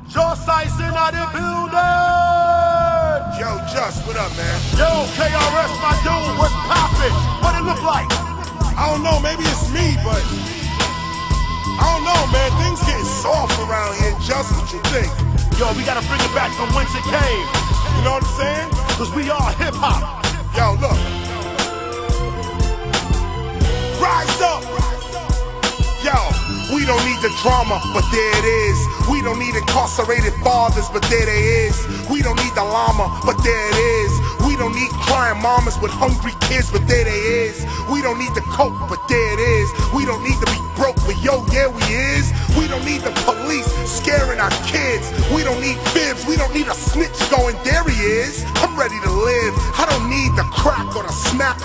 Just Ice in the building. Yo, Just, what up, man? Yo, KRS, my dude, what's poppin'? What it look like? I don't know, maybe it's me, but I don't know, man. Things getting soft around here. Just, what you think? Yo, we gotta bring it back from whence it came. You know what I'm saying? Cause we are hip-hop. Yo, look. Rise up! Yo, we don't need the drama, but there it is. We don't need incarcerated fathers, but there they is. We don't need the llama, but there it is. We don't need crying mamas with hungry kids, but there they is. We don't need the coke, but there it is. We don't need to be broke, but yo, yeah, we is. We don't need the police scaring our kids. We don't need fibs, we don't need a snitch going, there he is. I'm ready to live. I don't need the crack or the smack